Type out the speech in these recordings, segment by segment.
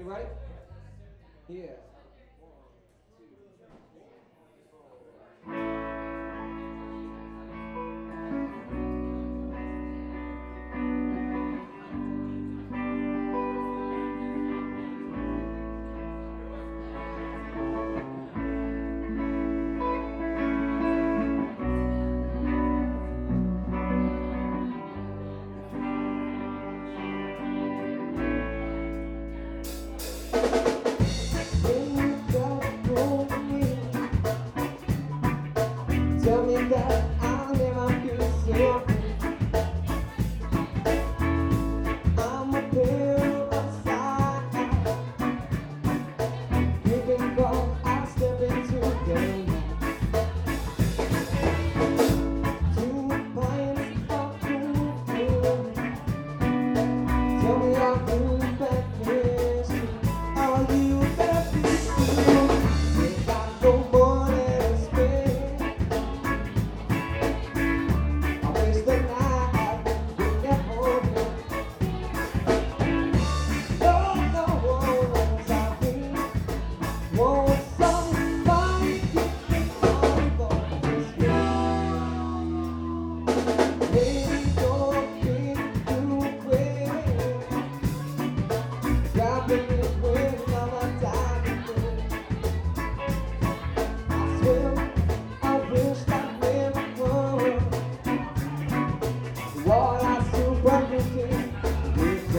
ready? Yeah. Tell me that I'll never feel something. I'm a pair of side. You can go, I'll step into the two pints of cool. Tell me how you back this. Are you back this? You got no more than spend. I waste the night when you're home. No, no one's out here. Won't somebody keep me on for this game? Maybe don't think too quick. Dropping it when I'm dying. I swear I wish that never would. What I super looking is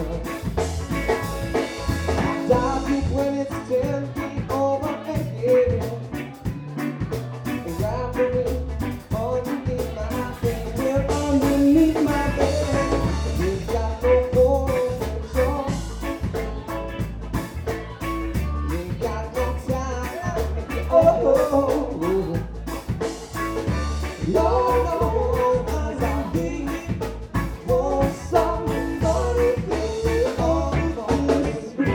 dive deep when it's 10 feet over again. Wrap it underneath my bed. We're underneath my bed. We've got no more control. We got no time. Oh, Lord, no one's out here. Won't somebody keep me on this beat?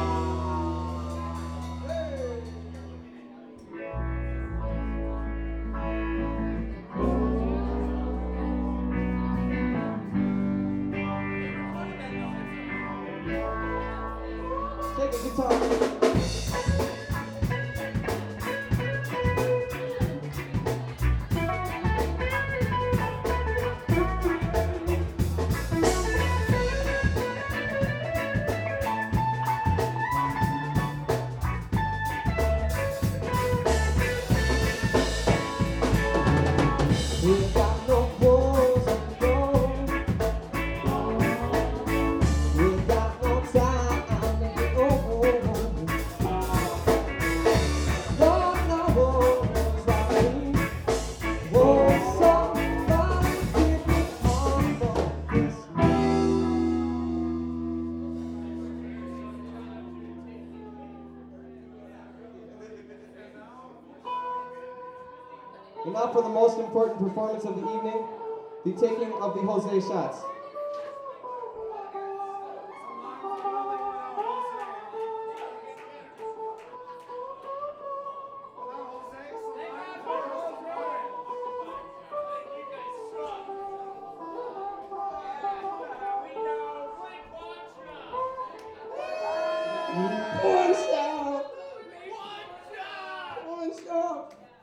Take a guitar. We got no walls of gold. We got no time to get old. Lord knows I need. Won't somebody keep me on for this? And now for the most important performance of the evening, the taking of the Jose shots.